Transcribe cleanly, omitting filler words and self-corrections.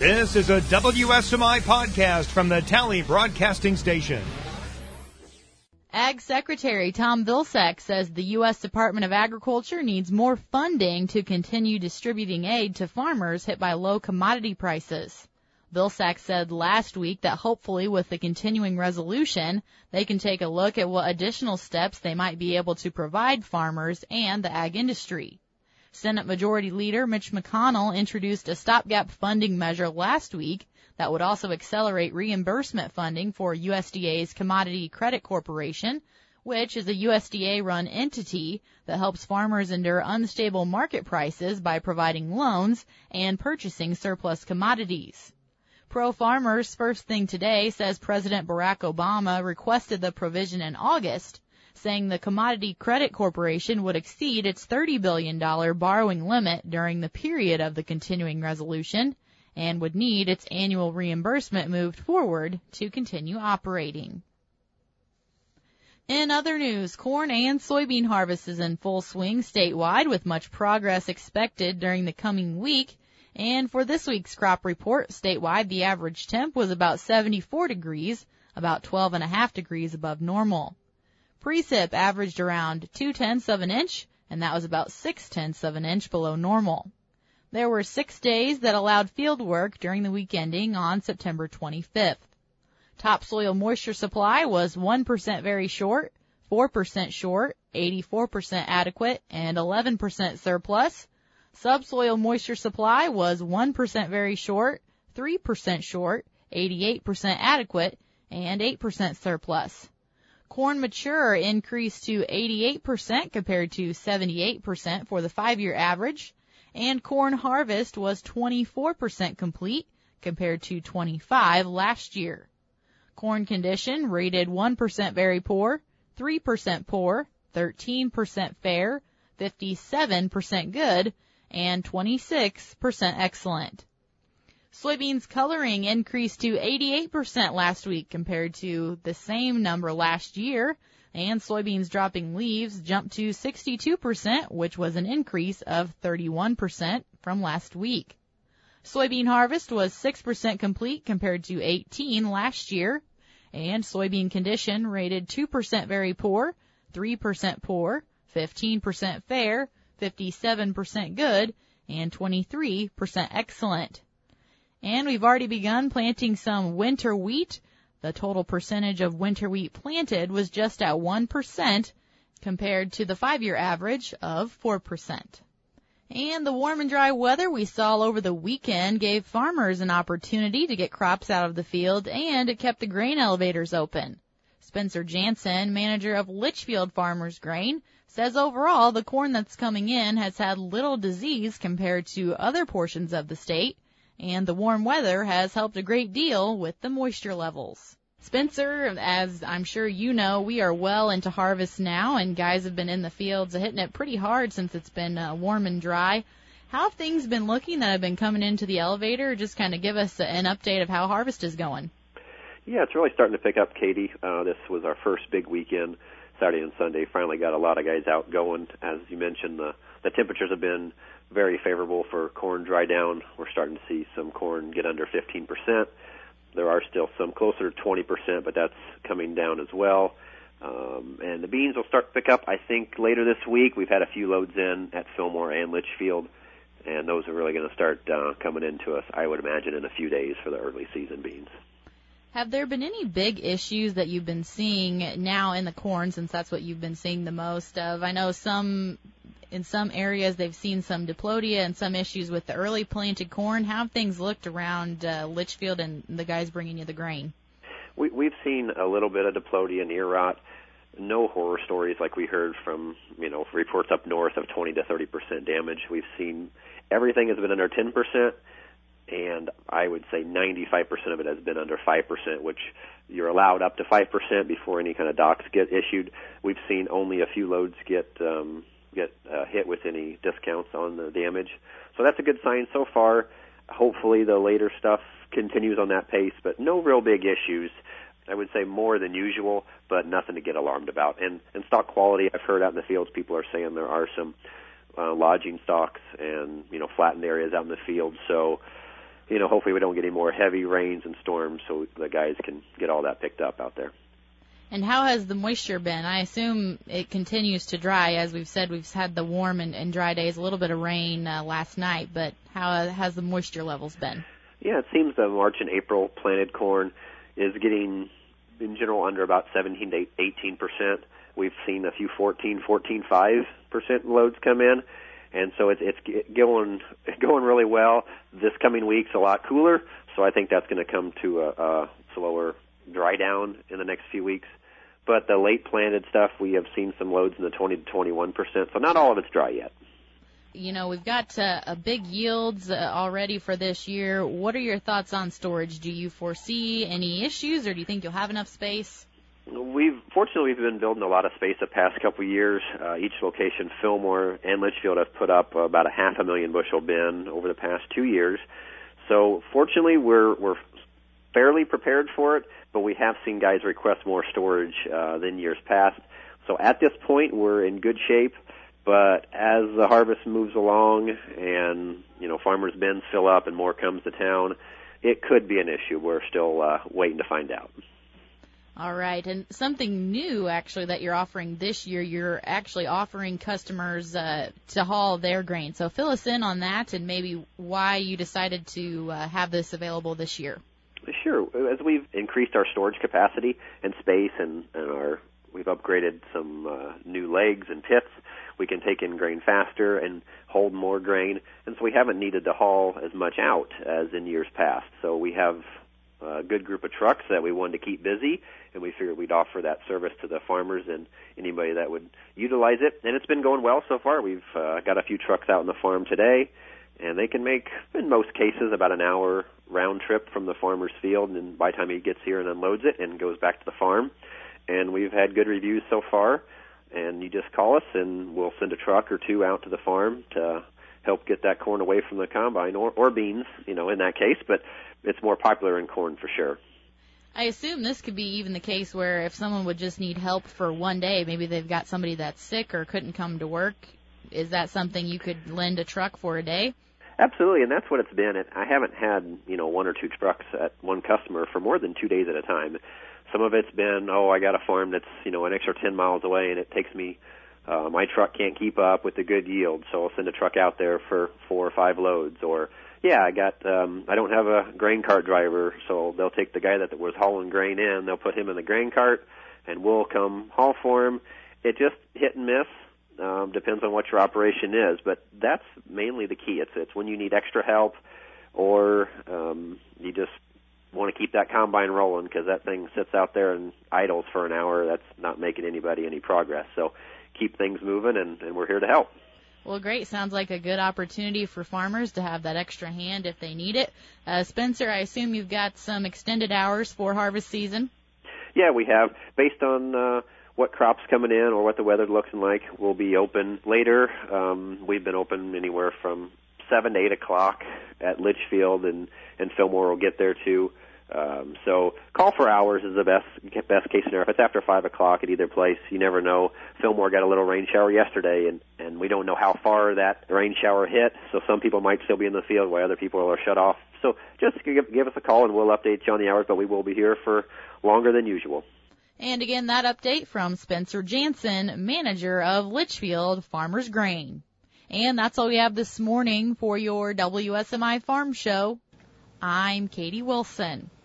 This is a WSMI podcast from the Tally Broadcasting Station. Ag Secretary Tom Vilsack says the U.S. Department of Agriculture needs more funding to continue distributing aid to farmers hit by low commodity prices. Vilsack said last week that hopefully with the continuing resolution, they can take a look at what additional steps they might be able to provide farmers and the ag industry. Senate Majority Leader Mitch McConnell introduced a stopgap funding measure last week that would also accelerate reimbursement funding for USDA's Commodity Credit Corporation, which is a USDA-run entity that helps farmers endure unstable market prices by providing loans and purchasing surplus commodities. Pro-Farmers First Thing Today says President Barack Obama requested the provision in August, saying the Commodity Credit Corporation would exceed its $30 billion borrowing limit during the period of the continuing resolution and would need its annual reimbursement moved forward to continue operating. In other news, corn and soybean harvest is in full swing statewide with much progress expected during the coming week. And for this week's crop report, statewide, the average temp was about 74 degrees, about 12.5 degrees above normal. Precip averaged around 0.2 of an inch, and that was about 0.6 of an inch below normal. There were 6 days that allowed field work during the week ending on September 25th. Topsoil moisture supply was 1% very short, 4% short, 84% adequate, and 11% surplus. Subsoil moisture supply was 1% very short, 3% short, 88% adequate, and 8% surplus. Corn mature increased to 88% compared to 78% for the 5-year average, and corn harvest was 24% complete compared to 25% last year. Corn condition rated 1% very poor, 3% poor, 13% fair, 57% good, and 26% excellent. Soybeans coloring increased to 88% last week compared to the same number last year, and soybeans dropping leaves jumped to 62%, which was an increase of 31% from last week. Soybean harvest was 6% complete compared to 18% last year, and soybean condition rated 2% very poor, 3% poor, 15% fair, 57% good, and 23% excellent. And we've already begun planting some winter wheat. The total percentage of winter wheat planted was just at 1% compared to the 5-year average of 4%. And the warm and dry weather we saw all over the weekend gave farmers an opportunity to get crops out of the field, and it kept the grain elevators open. Spencer Jansen, manager of Litchfield Farmers Grain, says overall the corn that's coming in has had little disease compared to other portions of the state, and the warm weather has helped a great deal with the moisture levels. Spencer, as I'm sure you know, we are well into harvest now, and guys have been in the fields hitting it pretty hard since it's been warm and dry. How have things been looking that have been coming into the elevator? Just kind of give us an update of how harvest is going. Yeah, it's really starting to pick up, Katie. This was our first big weekend. Saturday and Sunday finally got a lot of guys out going. As you mentioned, the temperatures have been very favorable for corn dry down. We're starting to see some corn get under 15%. There are still some closer to 20%, but that's coming down as well. And the beans will start to pick up, I think, later this week. We've had a few loads in at Fillmore and Litchfield, and those are really going to start coming into us, I would imagine, in a few days for the early season beans. Have there been any big issues that you've been seeing now in the corn, since that's what you've been seeing the most of? I know in some areas they've seen some diplodia and some issues with the early planted corn. How have things looked around Litchfield and the guys bringing you the grain? We've seen a little bit of diplodia and ear rot. No horror stories like we heard from, reports up north of 20 to 30% damage. We've seen everything has been under 10%. And I would say 95% of it has been under 5%, which you're allowed up to 5% before any kind of docs get issued. We've seen only a few loads get hit with any discounts on the damage. So that's a good sign so far. Hopefully the later stuff continues on that pace, but no real big issues. I would say more than usual, but nothing to get alarmed about. And stock quality, I've heard out in the fields, people are saying there are some lodging stocks and, flattened areas out in the field. So, hopefully we don't get any more heavy rains and storms so the guys can get all that picked up out there. And how has the moisture been? I assume it continues to dry. As we've said, we've had the warm and dry days, a little bit of rain last night, but how has the moisture levels been? Yeah, it seems the March and April planted corn is getting, in general, under about 17 to 18%. We've seen a few 14.5% loads come in, and so it's going really well. This coming week's a lot cooler, so I think that's going to come to a slower dry down in the next few weeks. But the late planted stuff, we have seen some loads in the 20 to 21%, so not all of it's dry yet. We've got big yields already for this year. What are your thoughts on storage? Do you foresee any issues, or do you think you'll have enough space? Fortunately, we've been building a lot of space the past couple of years. Each location, Fillmore and Litchfield, have put up about a 500,000 bushel bin over the past 2 years. So fortunately, we're fairly prepared for it, but we have seen guys request more storage than years past. So at this point, we're in good shape. But as the harvest moves along and, farmers' bins fill up and more comes to town, it could be an issue. We're still waiting to find out. All right. And something new, actually, that you're offering this year, you're actually offering customers to haul their grain. So fill us in on that and maybe why you decided to have this available this year. Sure. As we've increased our storage capacity and space and we've upgraded some new legs and pits, we can take in grain faster and hold more grain, and so we haven't needed to haul as much out as in years past. So we have a good group of trucks that we wanted to keep busy, and we figured we'd offer that service to the farmers and anybody that would utilize it. And it's been going well so far. We've got a few trucks out on the farm today, and they can make, in most cases, about an hour round trip from the farmer's field, and by the time he gets here and unloads it and goes back to the farm. And we've had good reviews so far, and you just call us, and we'll send a truck or two out to the farm to help get that corn away from the combine, or beans, in that case, but it's more popular in corn for sure. I assume this could be even the case where if someone would just need help for one day, maybe they've got somebody that's sick or couldn't come to work, is that something you could lend a truck for a day? Absolutely, and that's what it's been. I haven't had, one or two trucks at one customer for more than 2 days at a time. Some of it's been, I got a farm that's, an extra 10 miles away, and it takes me, my truck can't keep up with the good yield, so I'll send a truck out there for 4 or 5 loads. Or, I don't have a grain cart driver, so they'll take the guy that was hauling grain in, they'll put him in the grain cart, and we'll come haul for him. It just hit and miss. Depends on what your operation is, but that's mainly the key. It's when you need extra help, or you just want to keep that combine rolling because that thing sits out there and idles for an hour. That's not making anybody any progress. So keep things moving, and we're here to help. Well, great. Sounds like a good opportunity for farmers to have that extra hand if they need it. Spencer, I assume you've got some extended hours for harvest season? Yeah, we have. Based on what crops coming in or what the weather looks like, we'll be open later. We've been open anywhere from 7 to 8 o'clock at Litchfield, and Fillmore will get there too. So call for hours is the best case scenario. If it's after 5 o'clock at either place, you never know. Fillmore got a little rain shower yesterday, and we don't know how far that rain shower hit, so some people might still be in the field while other people are shut off. So just give us a call, and we'll update you on the hours, but we will be here for longer than usual. And again, that update from Spencer Jansen, manager of Litchfield Farmers Grain. And that's all we have this morning for your WSMI Farm Show. I'm Katie Wilson.